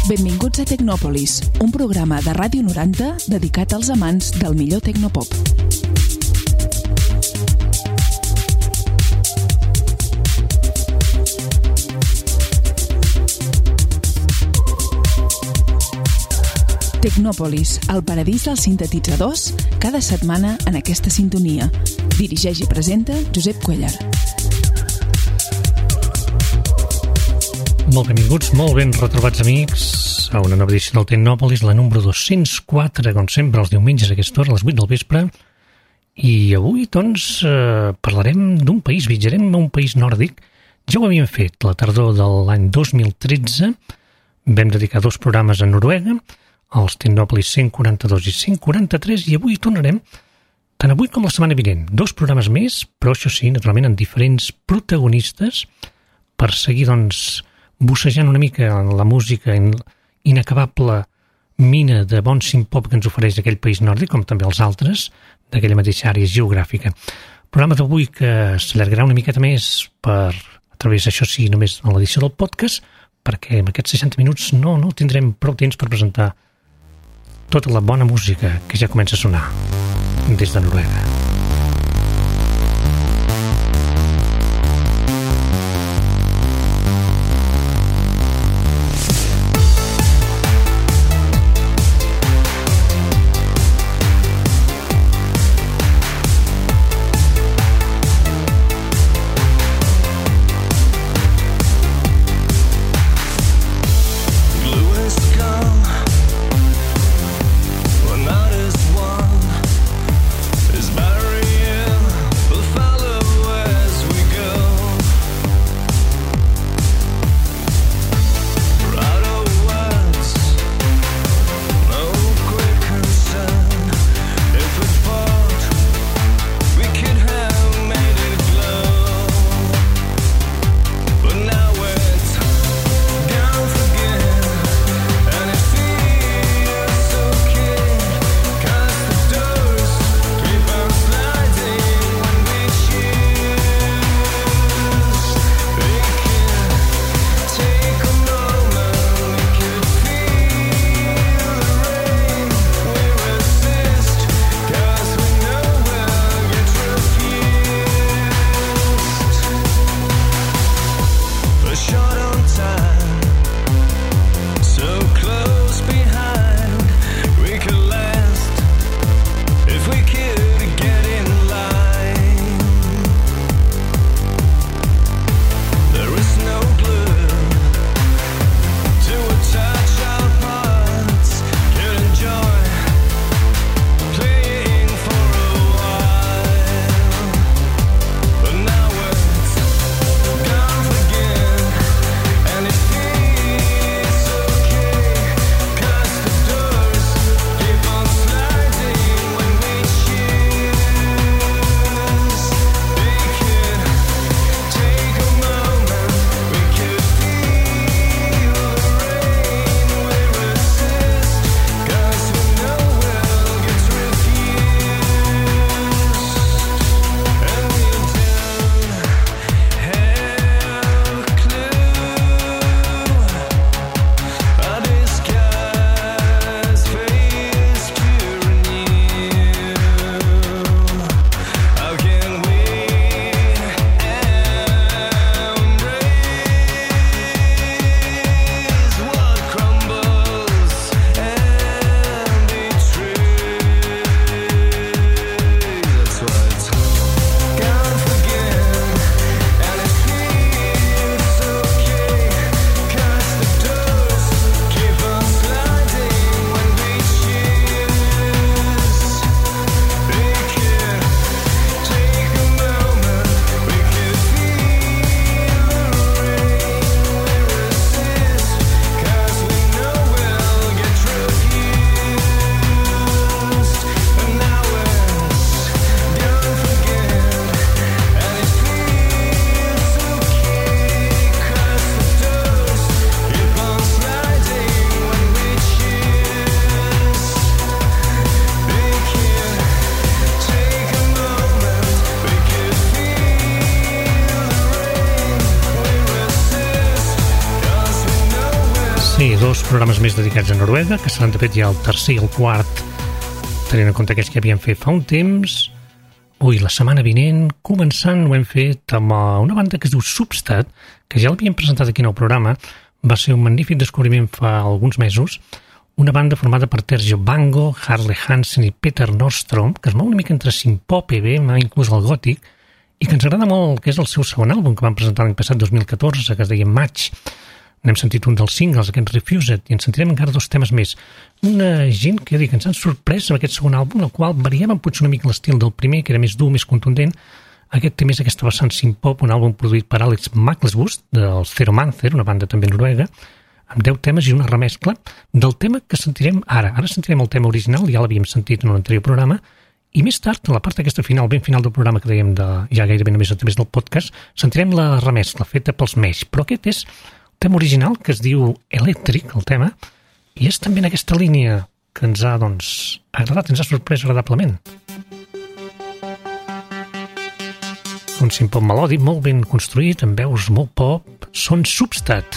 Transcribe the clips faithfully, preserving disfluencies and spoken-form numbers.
Benvinguts a Tecnòpolis, un programa de Ràdio noranta dedicat als amants del millor tecnopop. Tecnòpolis, el paradís dels sintetitzadors, cada setmana en aquesta sintonia. Dirigeix i presenta Josep Cuellar. Molt benvinguts, molt ben retrobats amics a una nova edició del Tecnòpolis, la número dos-cents quatre, com sempre, els diumenges a aquesta hora, a les vuit del vespre. I avui, doncs, eh, parlarem d'un país, viatjarem a un país nòrdic. Ja ho havíem fet la tardor de l'any dos mil tretze, vam dedicar dos programes a Noruega, els Tecnòpolis cent quaranta-dos i cent quaranta-tres, i avui tornarem, tant avui com la setmana vinent, dos programes més, però això sí, naturalment, amb diferents protagonistes, per seguir, doncs, bussejant una mica la música inacabable mina de bon synth-pop que ens ofereix aquell país nòrdic, com també els altres, d'aquella mateixa àrea geogràfica. El programa d'avui que s'allargarà una miqueta més per, a través d'això sí, només en l'edició del podcast, perquè en aquests seixanta minuts no, no tindrem prou temps per presentar tota la bona música que ja comença a sonar des de Noruega. It's about Bé, dos programes més dedicats a Noruega, que seran de fet ja el tercer i el quart, tenint en compte aquells que havíem fet fa un temps. Ui, la setmana vinent, començant, ho hem fet amb una banda que es diu Substat, que ja l'havíem presentat aquí en el programa. Va ser un magnífic descobriment fa alguns mesos. Una banda formada per Terje Bango, Harle Hansen i Peter Nordstrom, que es mou una mica entre synth-pop i bé, inclús el gòtic, i que ens agrada molt, que és el seu segon àlbum, que van presentar l'any passat, dos mil catorze, que es deia Match. N'hem sentit un dels singles, aquest Refused, i ens sentirem encara dos temes més. Una gent que, dic, ens han sorprès amb aquest segon àlbum, el qual variava potser una mica l'estil del primer, que era més dur, més contundent. Aquest té més aquesta vessant synth-pop, un àlbum produït per Alex Maglesbust, dels Zeromancer, una banda també noruega, amb deu temes i una remescla del tema que sentirem ara. Ara sentirem el tema original, ja l'havíem sentit en un anterior programa, i més tard, a la part aquesta final, ben final del programa que dèiem de, ja gairebé només a través del podcast, sentirem la remescla feta pels Mesh. Però aquest és el tema original, que es diu Electric, el tema, i és també en aquesta línia que ens ha, doncs, agradat, ens ha sorprès agradablement. Un synth-pop melòdic molt ben construït, amb veus molt pop, són Substat.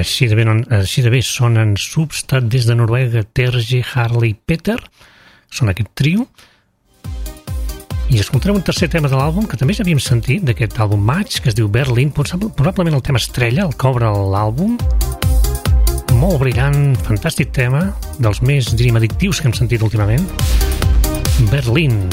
Així de bé, així de bé sonen Substrat des de Noruega, Terje, Harley, Peter, són aquest trio, i escoltarem un tercer tema de l'àlbum que també ja havíem sentit, d'aquest àlbum Match, que es diu Berlin, probablement el tema estrella, el que obre l'àlbum, molt brillant, fantàstic tema, dels més, diríem, addictius que hem sentit últimament, Berlin.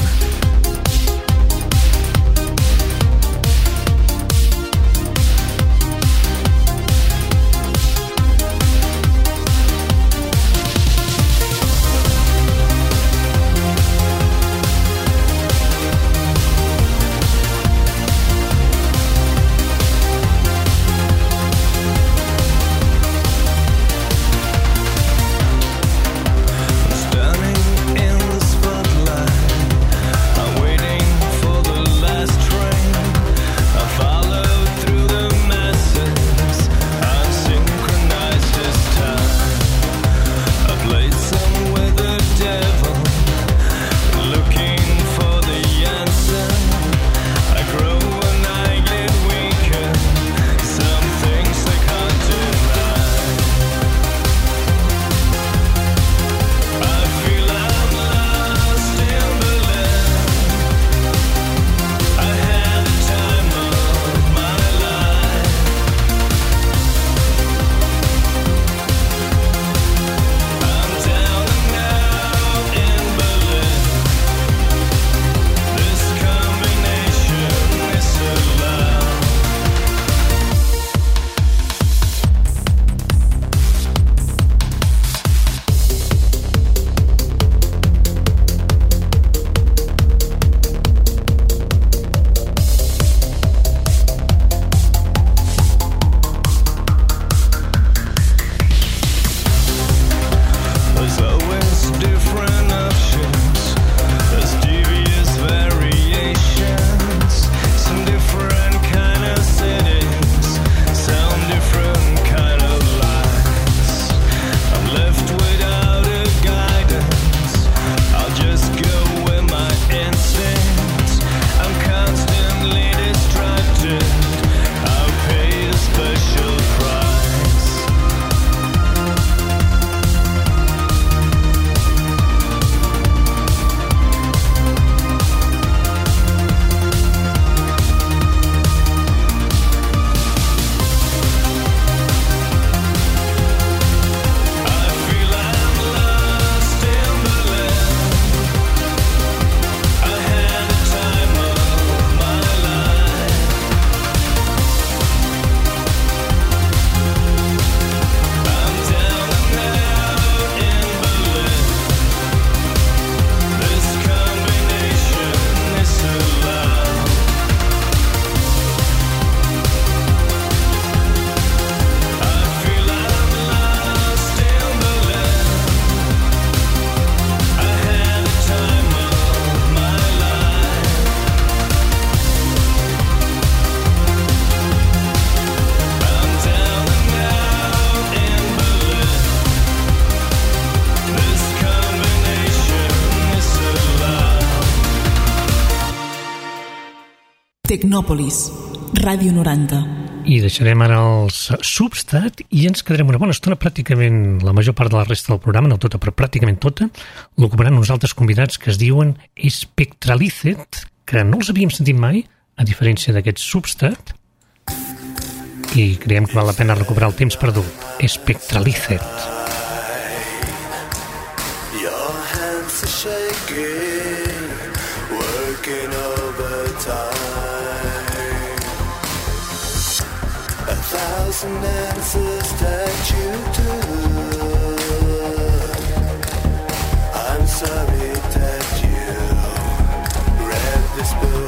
Tecnòpolis, Ràdio noranta. I deixarem ara els Substrat i ens quedarem una bona estona, pràcticament la major part de la resta del programa, no tota, però pràcticament tota, l'ocuparan uns altres convidats que es diuen Spectralized, que no els havíem sentit mai, a diferència d'aquest Substrat, i creiem que val la pena recuperar el temps perdut. Spectralized. Your hands are shaking, working overtime. A thousand answers that you do. I'm sorry that you read this book.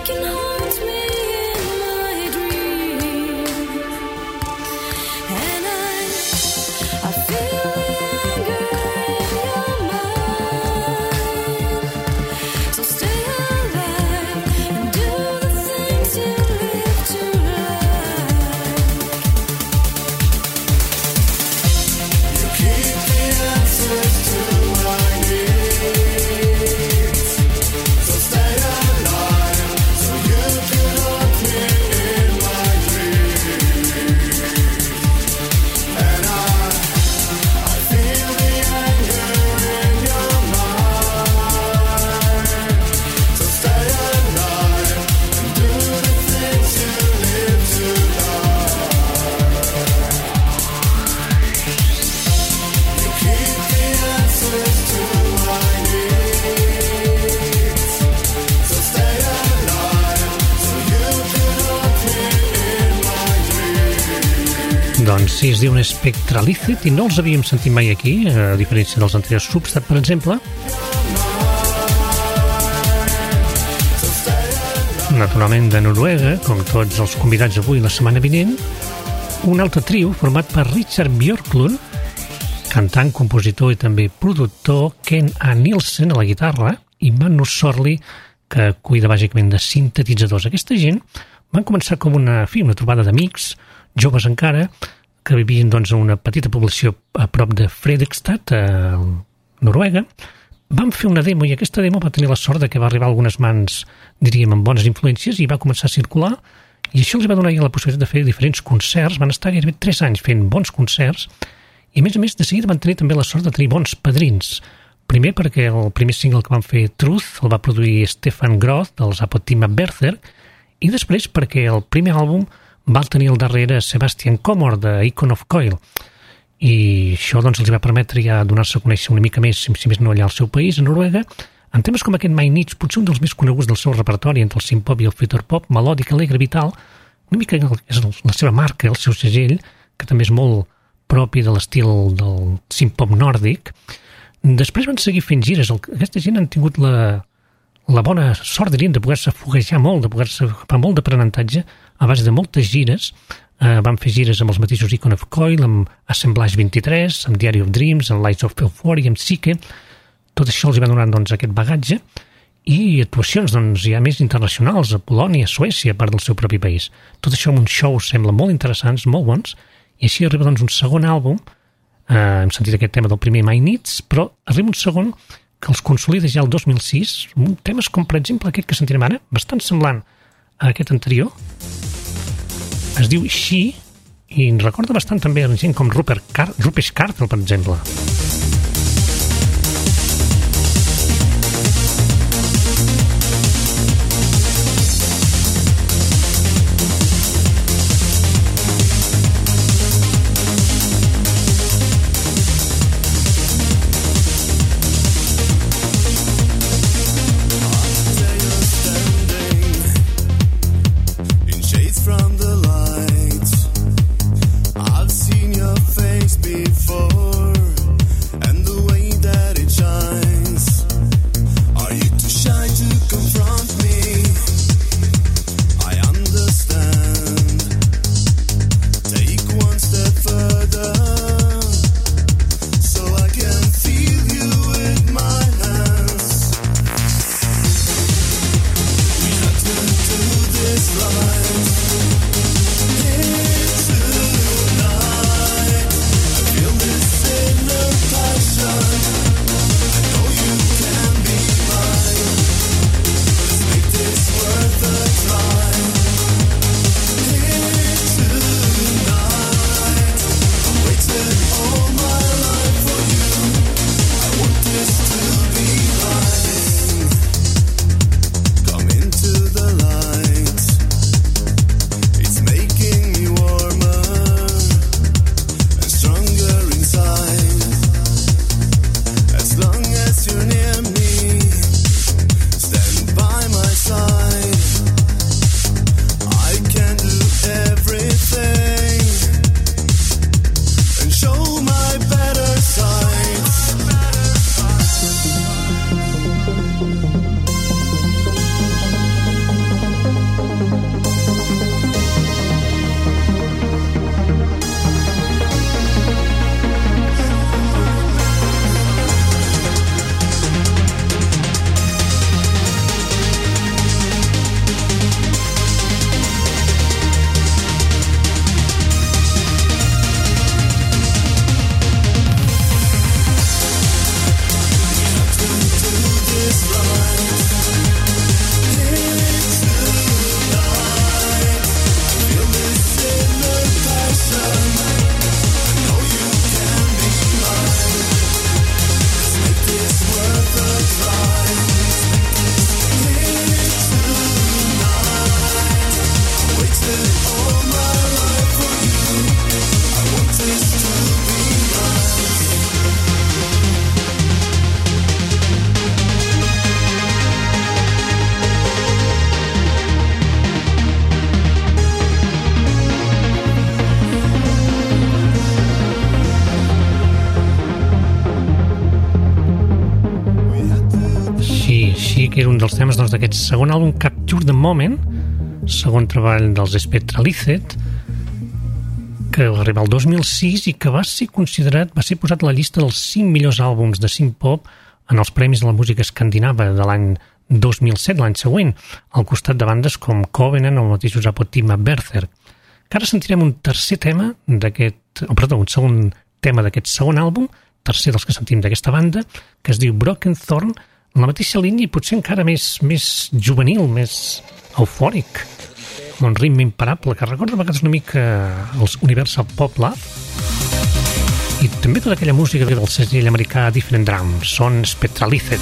Doncs sí, es diu un Spectralicid i no els havíem sentit mai aquí, a diferència dels anteriors. Substat, per exemple. Naturalment de Noruega, com tots els convidats avui la setmana vinent, un altre trio format per Richard Björklund, cantant, compositor i també productor, Ken A. Nielsen a la guitarra i Magnus Sorli, que cuida bàsicament de sintetitzadors. Aquesta gent van començar com una, fi, una trobada d'amics, joves encara, que vivien doncs, a una petita població a prop de Fredrikstad, a Noruega. Van fer una demo i aquesta demo va tenir la sort de que va arribar a algunes mans, diríem, amb bones influències i va començar a circular i això els va donar ja la possibilitat de fer diferents concerts. Van estar gairebé tres anys fent bons concerts i a més a més de seguida van tenir també la sort de tenir bons padrins. Primer perquè el primer single que van fer, Truth, el va produir Stefan Groth dels Apotima Berserk i després perquè el primer àlbum va tenir al darrere Sebastian Komor de Icon of Coil i això doncs, els va permetre ja donar-se a conèixer una mica més, si més no allà al seu país, a Noruega, en temes com aquest My Needs, potser un dels més coneguts del seu repertori entre el synth-pop i el future-pop, melòdic, alegre, vital, una mica és la seva marca, el seu segell, que també és molt propi de l'estil del synth-pop nòrdic. Després van seguir fent gires. Aquesta gent han tingut la, la bona sort, diríem, de poder-se foguejar molt, de poder-se fer molt d'aprenentatge a base de moltes gires. Uh, van fer gires amb els mateixos Icon of Coil, amb Assemblage vint-i-tres, amb Diary of Dreams, amb Lights of Euphoria, amb Psyche. Tot això els va donar doncs, aquest bagatge i actuacions doncs, ja més internacionals a Polònia, a Suècia, a part del seu propi país. Tot això amb uns shows sembla molt interessants, molt bons, i així arriba doncs, un segon àlbum. Uh, hem sentit aquest tema del primer My Needs, però arriba un segon que els consolida ja el dos mil sis, amb temes com per exemple aquest que sentirem ara, bastant semblant a aquest anterior. Es diu She i ens recorda bastant també a gent com Rupert Car- Rupesh Carter, per exemple. que era un dels temes doncs, d'aquest segon àlbum, Capture the Moment, segon treball dels Spectralized, que va arribar el dos mil sis i que va ser considerat, va ser posat a la llista dels cinc millors àlbums de synth-pop en els Premis de la Música Escandinava de l'any dos mil set, l'any següent, al costat de bandes com Covenant o el mateix Apotima Berserk. Que ara sentirem un tercer tema d'aquest, oh, perdó, un segon tema d'aquest segon àlbum, tercer dels que sentim d'aquesta banda, que es diu Broken Thorn, en la mateixa línia i potser encara més, més juvenil, més eufòric, amb un ritme imparable, que recorda a vegades una mica els Universal Pop Love, i també tota aquella música del segell americà Different Drums, són Spectralized.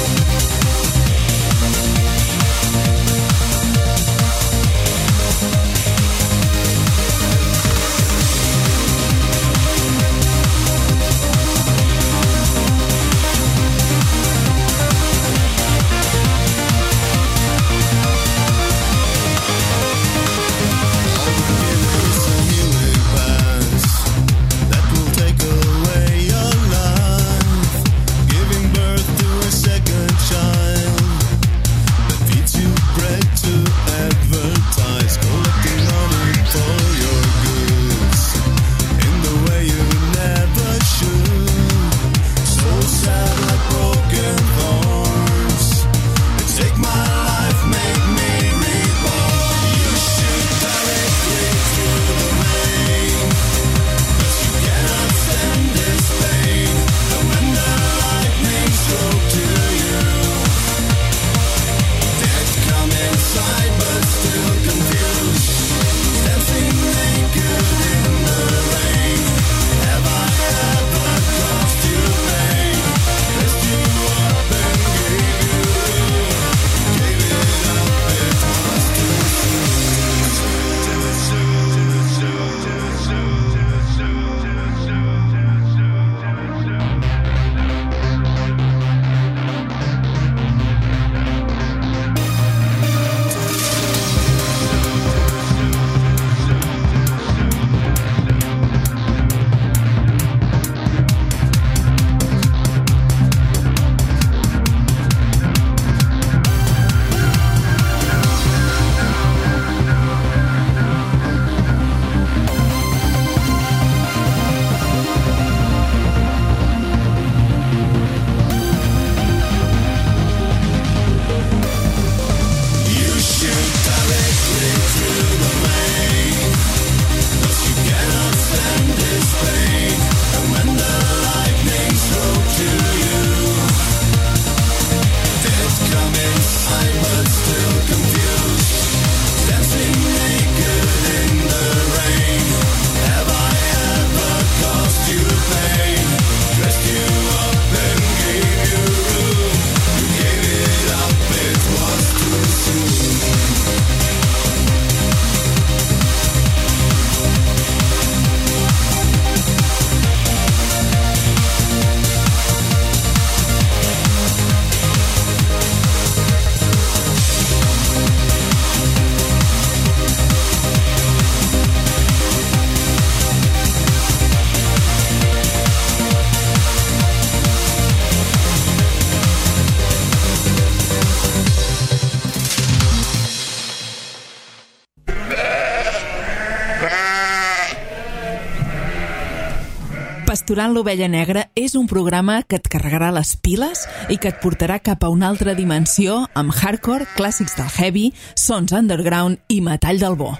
Pasturant l'ovella negra és un programa que et carregarà les piles i que et portarà cap a una altra dimensió amb hardcore, clàssics del heavy, sons underground i metall del bo.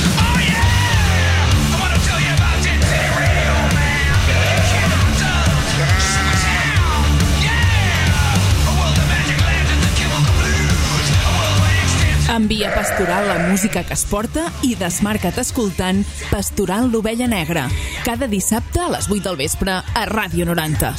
Envia Pastoral la música que es porta i desmarca't escoltant Pasturant l'ovella negra, cada dissabte a les vuit del vespre a Ràdio noranta.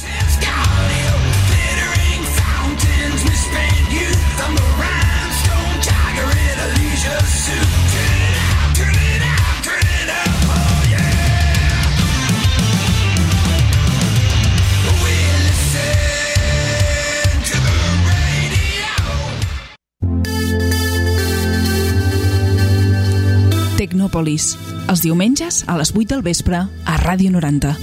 Tecnòpolis, els diumenges a les vuit del vespre a Ràdio noranta.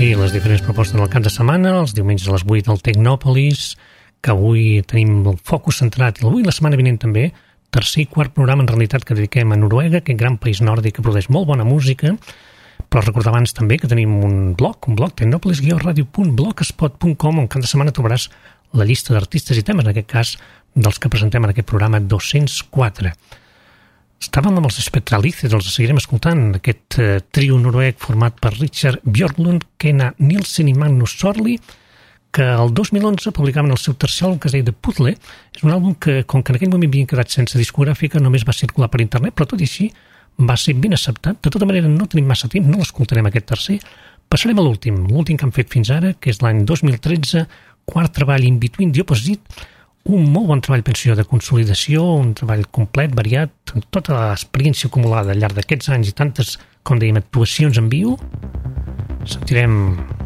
I les diferents propostes del cap de setmana, els diumenges a les vuit al Tecnòpolis, que avui tenim el focus centrat, i avui la setmana vinent també, tercer i quart programa en realitat que dediquem a Noruega, aquest gran país nòrdic que produeix molt bona música, però recordar abans també que tenim un blog, un blog, tecnòpolis guió radio punt blogspot punt com, on cada setmana trobaràs la llista d'artistes i temes, en aquest cas, dels que presentem en aquest programa dos-cents quatre. Estàvem amb els Spectralices, els seguirem escoltant, aquest eh, trio noruec format per Richard Bjørklund, Kena Nielsen i Magnus Sorli, que el dos mil onze publicaven el seu tercer àlbum que es deia The Puzzle. És un àlbum que, com que en aquell moment havien quedat sense discogràfica, només va circular per internet, però tot i així va ser ben acceptat. De tota manera, no tenim massa temps, no l'escoltarem aquest tercer. Passarem a l'últim, l'últim que han fet fins ara, que és l'any dos mil tretze, quart treball In Between the Opposite, un molt bon treball, penso jo, de consolidació, un treball complet, variat, amb tota l'experiència acumulada al llarg d'aquests anys i tantes, com dèiem, actuacions en viu. Sentirem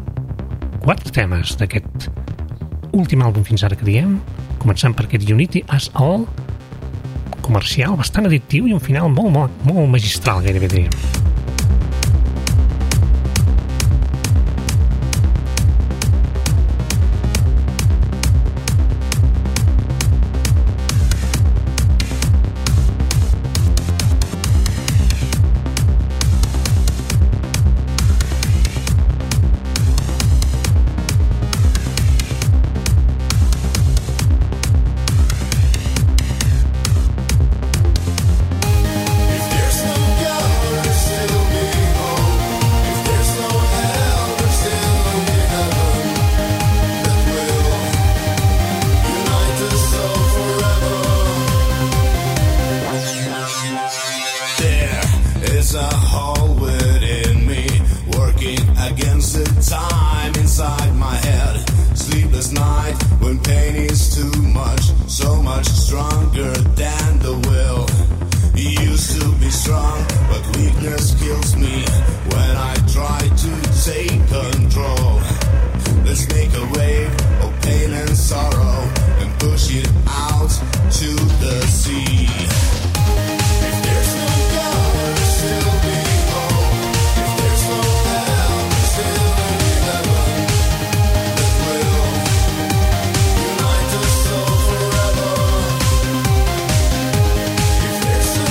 quatre temes d'aquest últim àlbum fins ara que diem, començant per aquest Unity As All, comercial, bastant addictiu i un final molt, molt, molt magistral, gairebé diríem.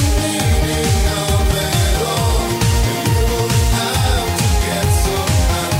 Get some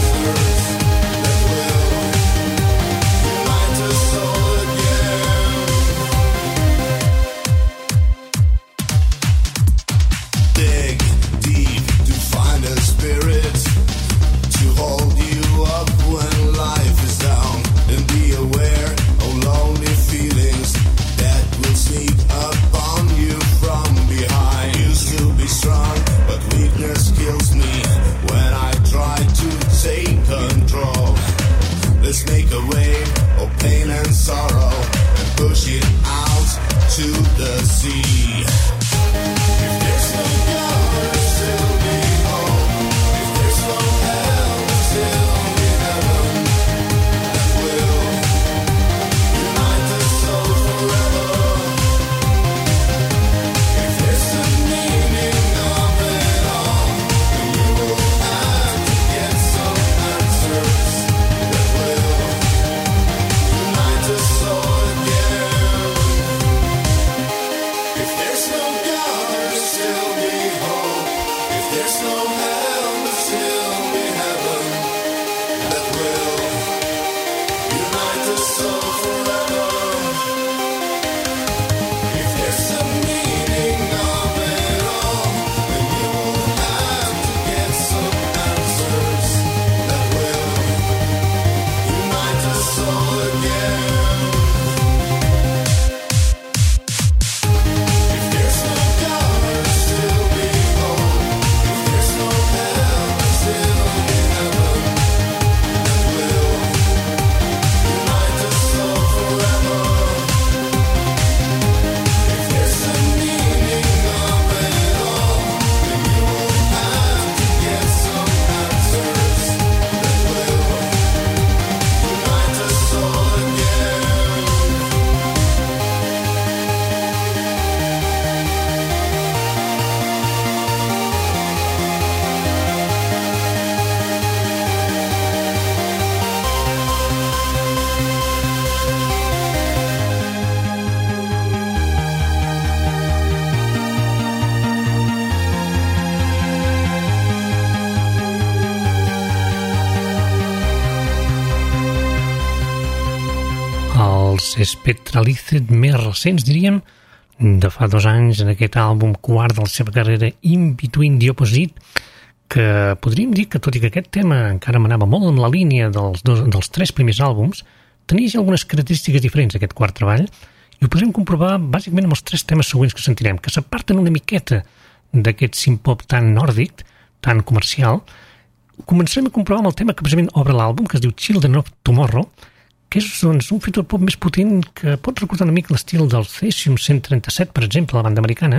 Spectralized més recents, diríem, de fa dos anys, en aquest àlbum quart de la seva carrera, In Between the Opposite, que podríem dir que, tot i que aquest tema encara m'anava molt en la línia dels, dos, dels tres primers àlbums, tenia ja algunes característiques diferents, aquest quart treball, i ho podrem comprovar bàsicament amb els tres temes següents que sentirem, que s'aparten una miqueta d'aquest synth-pop tan nòrdic, tan comercial. Començarem a comprovar amb el tema que precisament obre l'àlbum, que es diu Children of Tomorrow, que és doncs, un future pop més potent que pot recordar una mica l'estil del Cesium cent trenta-set, per exemple, la banda americana.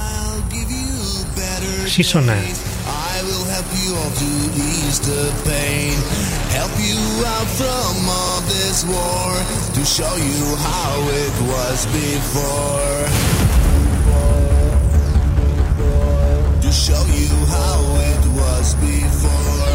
Així sona. I will help you all to ease the pain, help you out from all this war, to show you how it was before, to show you how it was before.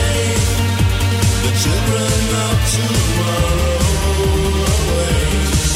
Children of tomorrow awaits.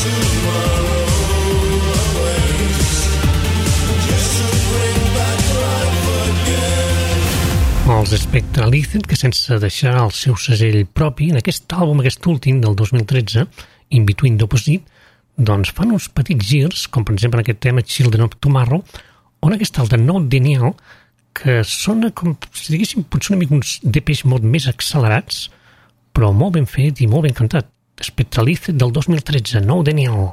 Els Spectra Lizard, que sense deixar el seu segell propi, en aquest àlbum, aquest últim del dos mil tretze, In Between the Opposite, doncs fan uns petits girs, com per exemple en aquest tema Children of Tomorrow, on aquest altre No Denial, que sona com, si diguéssim, potser una mica uns D Ps molt més accelerats, però molt ben fet i molt ben cantat. Spectra Lizard del dos mil tretze, No Denial.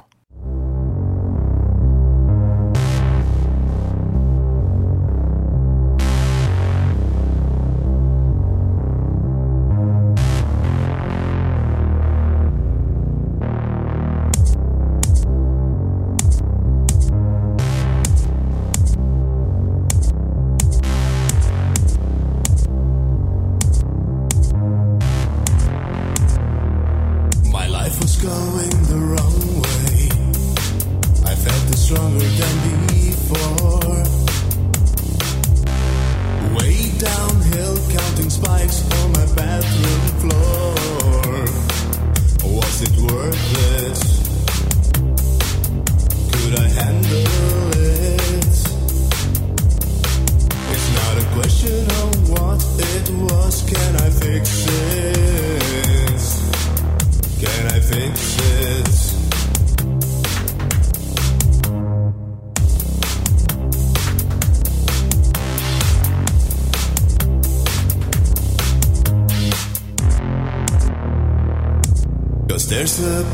There's a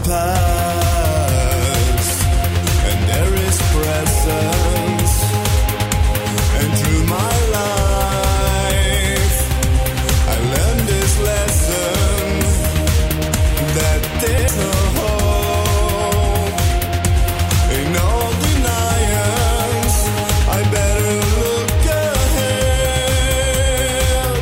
past and there is presence, and through my life I learned this lesson that there's no hope in all deniance. I better look ahead.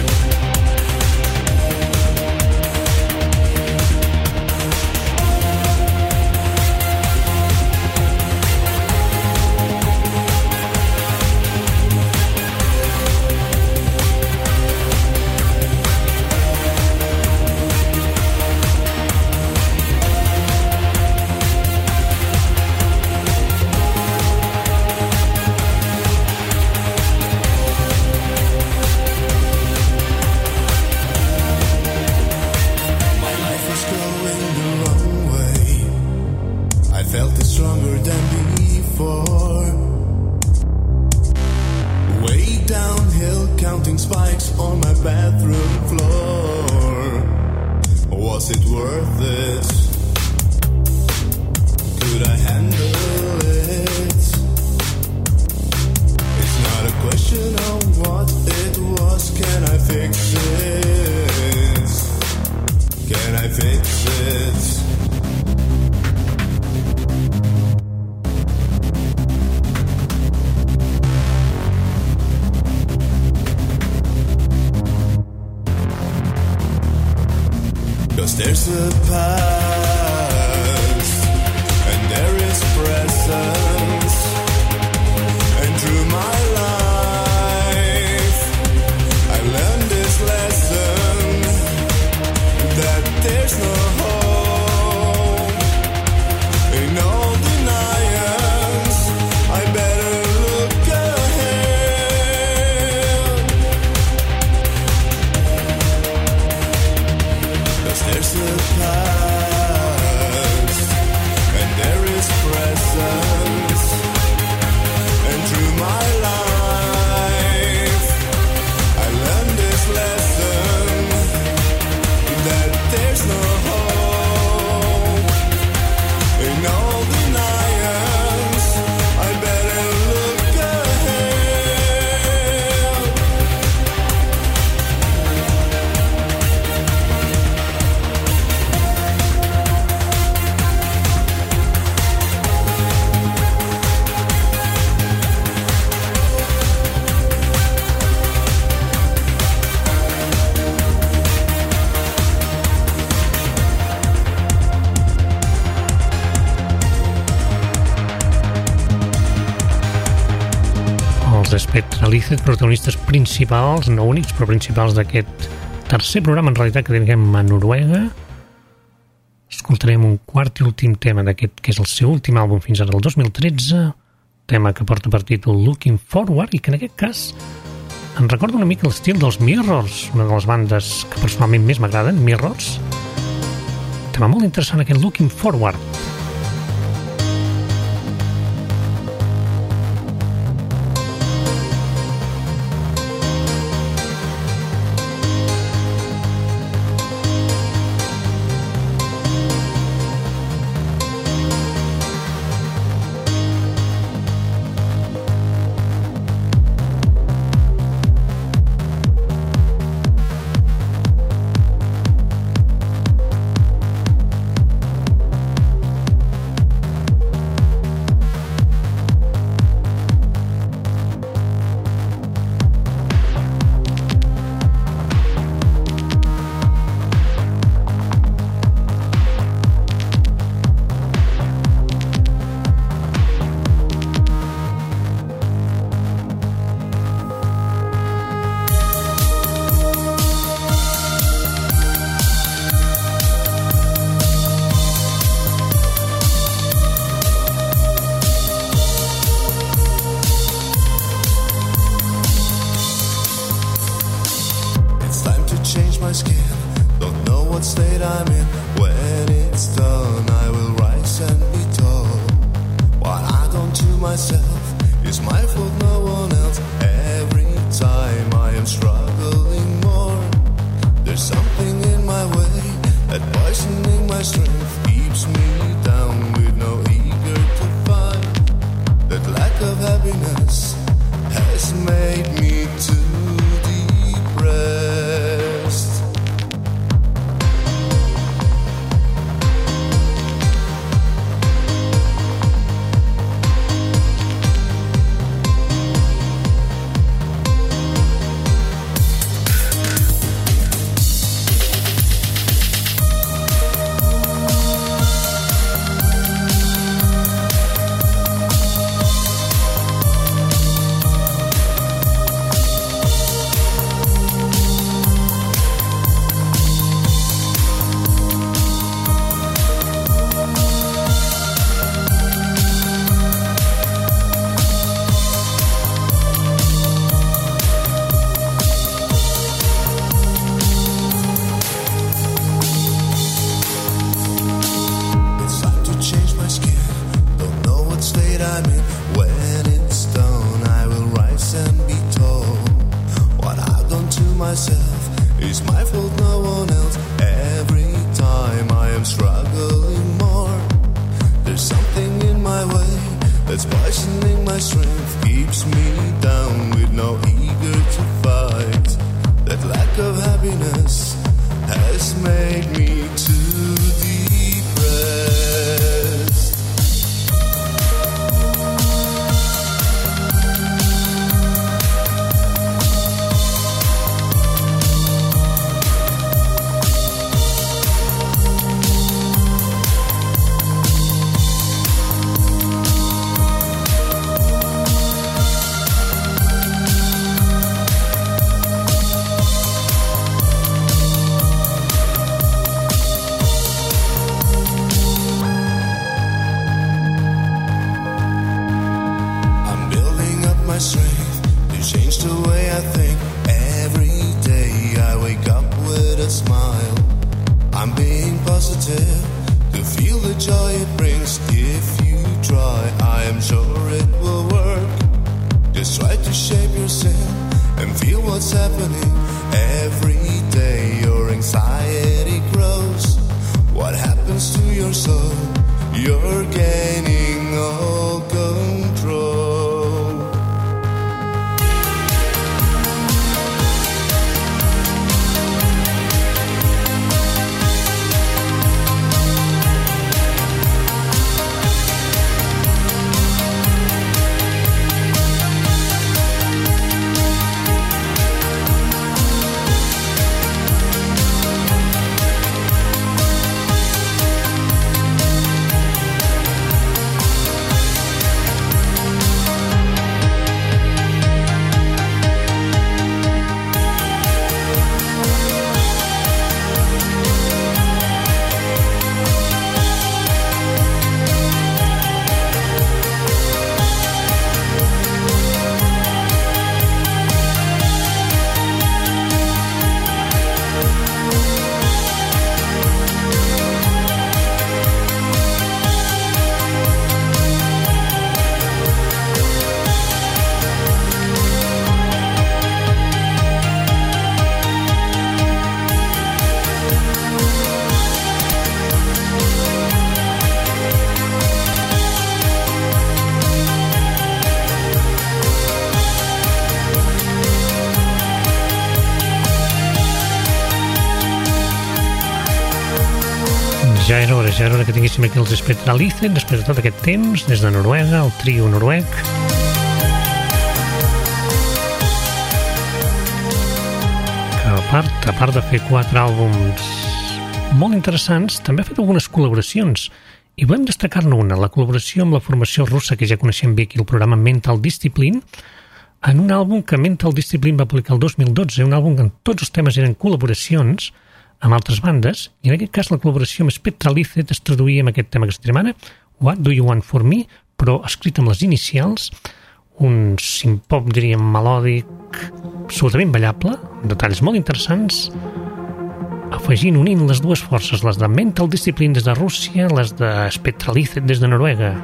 Stronger than before. Way downhill, counting spikes on my bathroom floor. Was it worth it? Could I handle it? It's not a question of what it was. Can I fix it? Can I fix it? There's a past and there is presence, and through my life I learned this lesson that there's no hope in all deniance. I better look ahead. There's a past and there is presence, and through my life I learned this lesson that there's no hope in all deniance. I better look ahead. Els Spectra Lizard, protagonistes principals, no únics, però principals d'aquest tercer programa, en realitat, que tenim a Noruega. escoltarem un quart i últim tema d'aquest, que és el seu últim àlbum fins ara, el dos mil tretze, tema que porta per títol Looking Forward, i que en aquest cas em recorda una mica l'estil dels Mirrors, una de les bandes que personalment més m'agraden, Mirrors. Tema molt interessant aquest Looking Forward. Ja era hora, ja era hora que tinguéssim aquí els Spectralithe, després de tot aquest temps, des de Noruega, el trio noruec. Que a part, a part de fer quatre àlbums molt interessants, també ha fet algunes col·laboracions. I volem destacar-ne una, la col·laboració amb la formació russa que ja coneixem bé aquí, el programa Mental Discipline, en un àlbum que Mental Discipline va publicar el dos mil dotze, un àlbum que tots els temes eren col·laboracions amb altres bandes, i en aquest cas la col·laboració amb Spectralithe es traduïa amb aquest tema que estem ara, What Do You Want For Me, però escrit amb les inicials, un simpop, diríem, melòdic, absolutament ballable, detalls molt interessants, afegint, unint les dues forces, les de Mental Discipline des de Rússia, les de Spectralithe des de Noruega.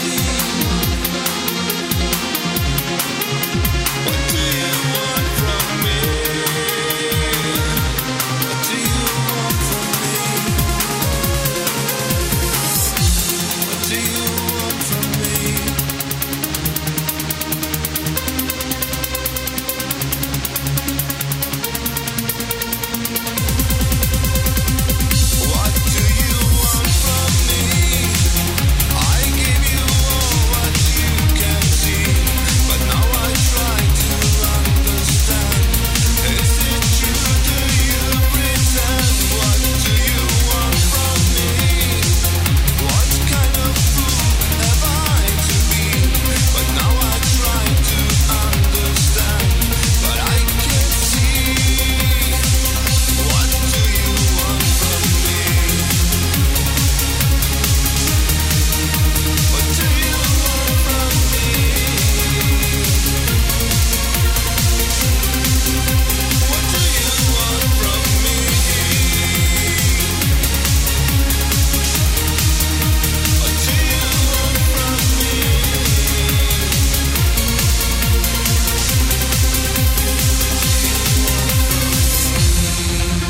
What do you want from me?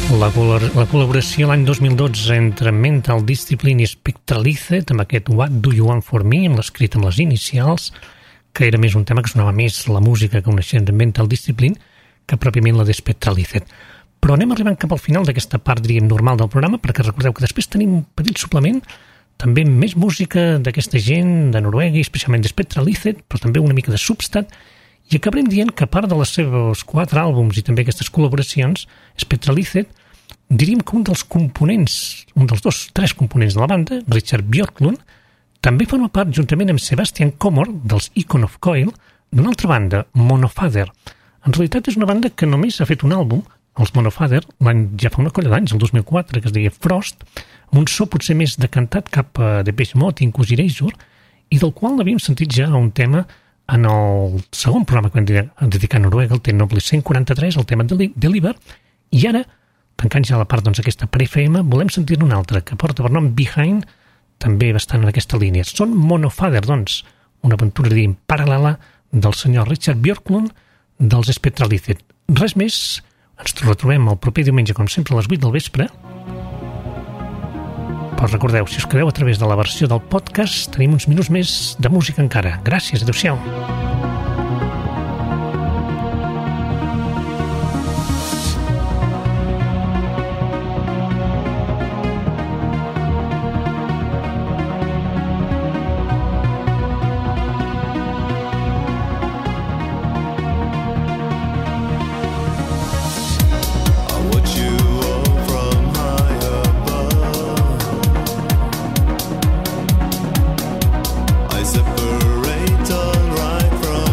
La, la col·laboració l'any dos mil dotze entre Mental Discipline i Spectralized amb aquest What Do You Want For Me, amb l'escrit amb les inicials, que era més un tema que sonava més la música que coneixem de Mental Discipline que pròpiament la de Spectralized. Però anem arribant cap al final d'aquesta part, diríem, normal del programa, perquè recordeu que després tenim un petit suplement, també més música d'aquesta gent de Noruega, especialment de Spectralized, però també una mica de Substat, i acabarem dient que a part de les seves quatre àlbums i també aquestes col·laboracions, Spectralized, diríem que un dels components, un dels dos, tres components de la banda, Richard Björklund, també forma part, juntament amb Sebastian Komor, dels Icon of Coil, d'una altra banda, Monofather. En realitat és una banda que només ha fet un àlbum, els Monofather, l'any ja fa una colla d'anys, el dos mil quatre, que es deia Frost, amb un so potser més decantat cap a Depeche Mode i Incus Erasure, i del qual l'havíem sentit ja un tema en el segon programa que vam dedicar a Noruega, el T-Noble cent quaranta-tres, el tema de Deliver, i ara, tancant ja la part doncs, aquesta per-F M, volem sentir-ne un altre, que porta per nom Behind, també bastant en aquesta línia. Són Monofather, doncs, una aventura, diguem, paral·lela del senyor Richard Björklund dels Spectralized. Res més, ens retrobem el proper diumenge, com sempre, a les vuit del vespre. Però recordeu, si us quedeu a través de la versió del podcast, tenim uns minuts més de música encara. Gràcies, adeu-siau. Separate right from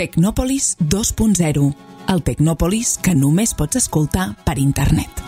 Tecnòpolis dos punt zero, el Tecnòpolis que només pots escoltar per internet.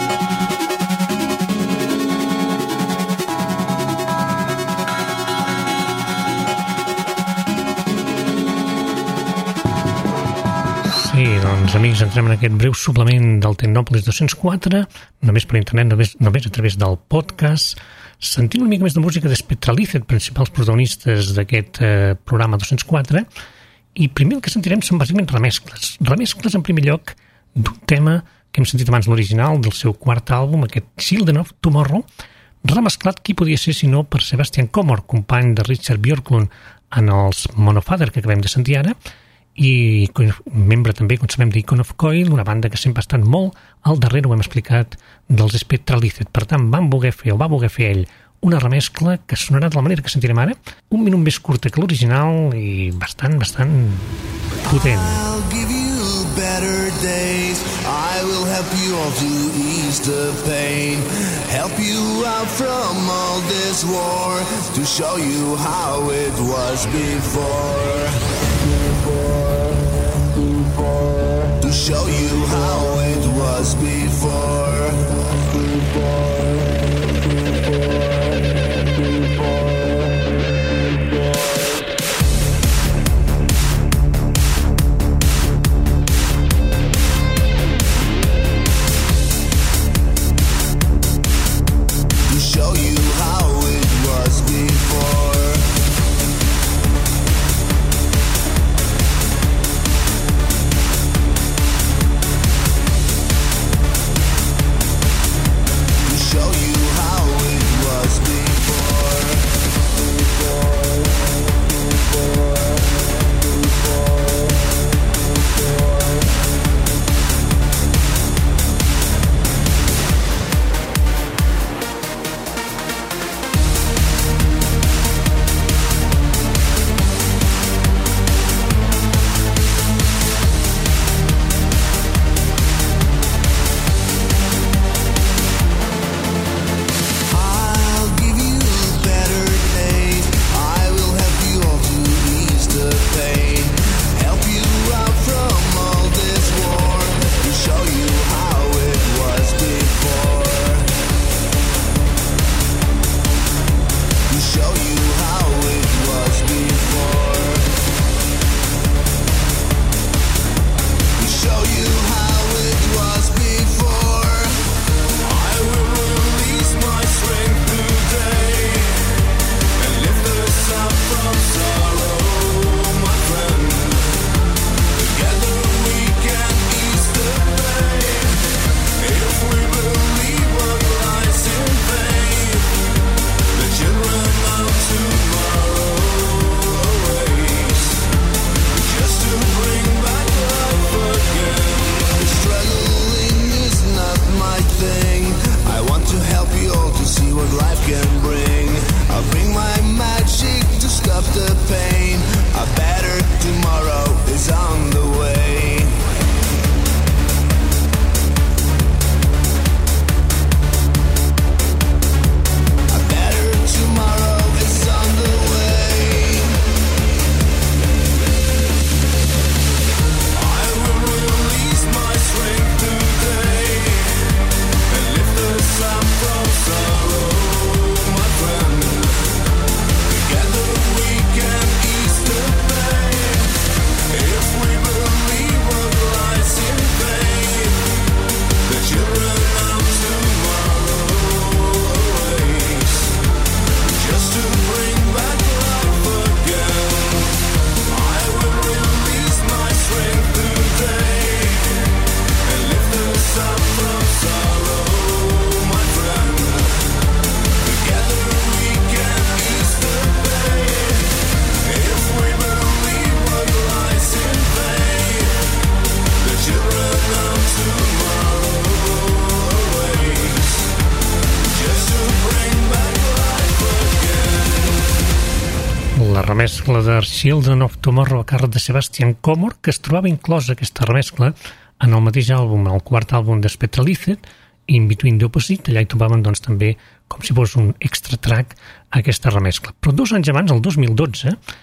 Sí, doncs, amics, entrem en aquest breu suplement del Tecnòpolis dos-cents quatre, només per internet, només, només a través del podcast, sentint una mica més de música d'Spectralized, principals protagonistes d'aquest eh, programa dos-cents quatre, i primer el que sentirem són bàsicament remescles. Remescles, en primer lloc, d'un tema que hem sentit abans l'original del seu quart àlbum, aquest Children of Tomorrow, remesclat qui podia ser sinó per Sebastian Komor, company de Richard Björklund en els Monofather que acabem de sentir ara, i membre també, com sabem, d'Icon of Coil, una banda que sempre ha estat molt al darrere, ho hem explicat, dels Spectralized. Per tant, van voler fer, o va voler fer ell, una remescla que sonarà de la manera que sentirem ara, un minut més curta que l'original i bastant, bastant potent. I'll give you better days. I will help you all to ease the pain. Help you out from all this war. To show you how it was before. To show you how it was before. To show you how it was before. La remescla de Children of Tomorrow a càrrec de Sebastian Komor, que es trobava inclosa aquesta remescla en el mateix àlbum, el quart àlbum de Spectralized, In Between the Opposite. Allà hi trobaven doncs, també com si fos un extra track a aquesta remescla. Però dos anys abans, el dos mil dotze,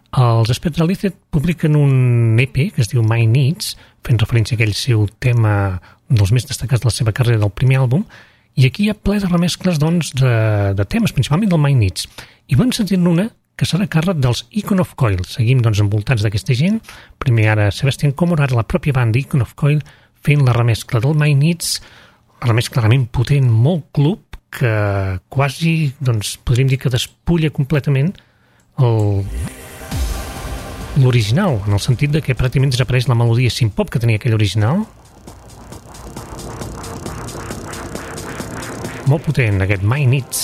Els Spectralized publiquen un E P que es diu My Needs, fent referència a aquell seu tema, un dels més destacats de la seva carrera del primer àlbum, i aquí hi ha ple de remescles doncs, de, de temes, principalment del My Needs. I vam sentir-ne una que serà càrrec dels Icon of Coil. Seguim doncs, envoltats d'aquesta gent. Primer ara Sebastian Comor, ara la pròpia banda Icon of Coil, fent la remescla del My Needs, una remescla clarament potent, molt club, que quasi, doncs, podríem dir que despulla completament el... l'original, en el sentit de que pràcticament desapareix la melodia synth-pop que tenia aquell original. Molt potent, aquest My Needs.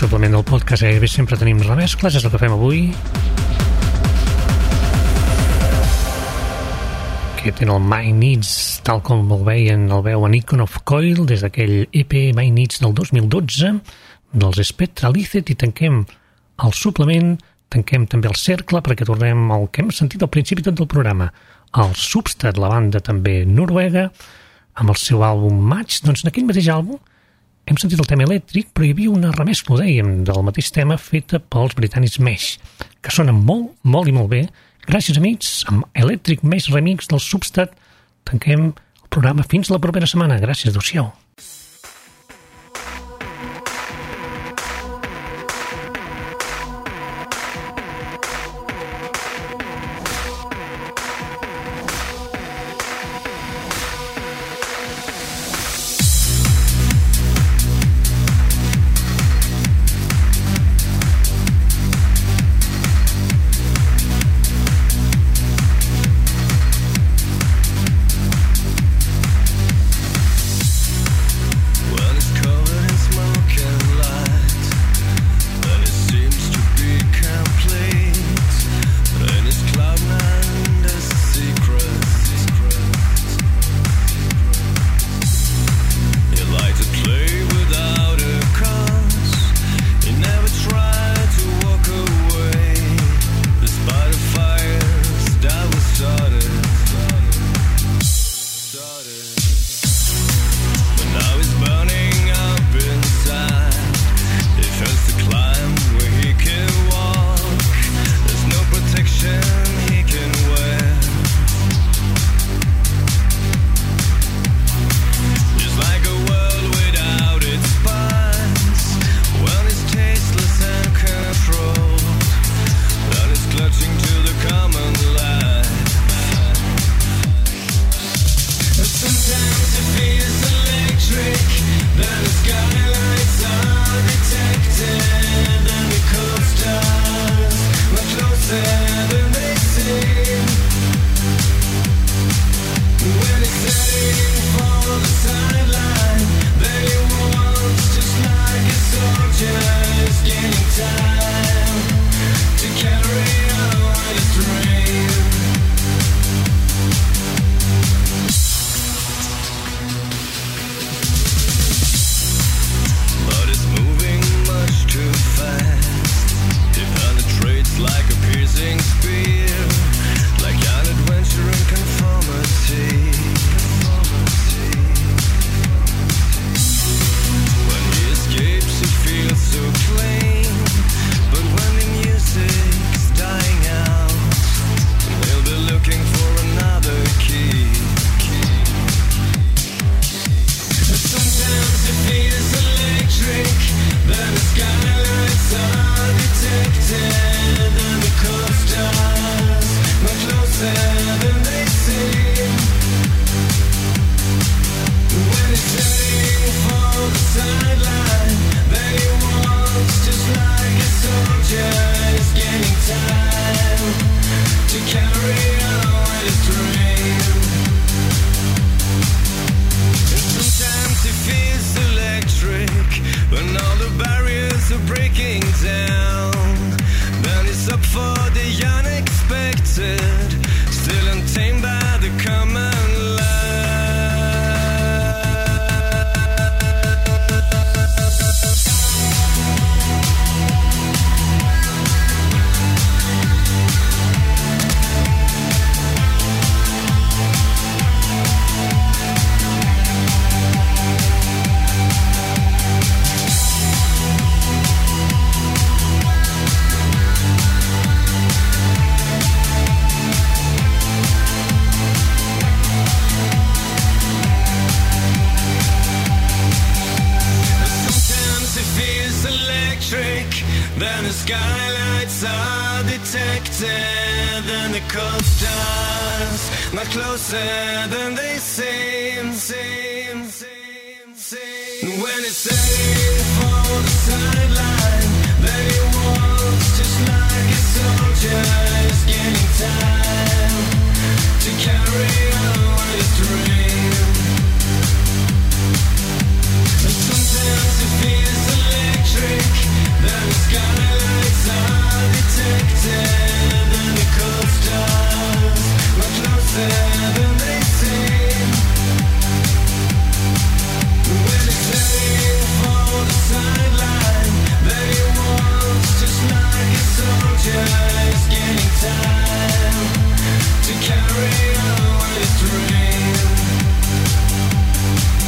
suplement del podcast gairebé sempre tenim remescles, és el que fem avui. Aquest era el My Needs, tal com el veien, el veuen Icon of Coil, des d'aquell E P My Needs del dos mil dotze, dels Spectralicet, i tanquem el suplement, tanquem també el cercle, perquè tornem al que hem sentit al principi tot del programa, el Substrat, la banda també noruega, amb el seu àlbum Match. Doncs en aquell mateix àlbum hem sentit el tema elèctric, però hi havia una remescla, dèiem, del mateix tema feta pels britànics Mesh, que sona molt, molt i molt bé. Gràcies, amics, amb Electric Mesh Remix del Substrat tanquem el programa fins la propera setmana. Gràcies, adéu-siau. Then the skylights are detected, and the cold stars much closer than they seem, seem, seem, seem. When it's heading for the sideline, then he walks just like a soldier, is getting time to carry on his dream. And sometimes it feels electric, Carry on with his dream.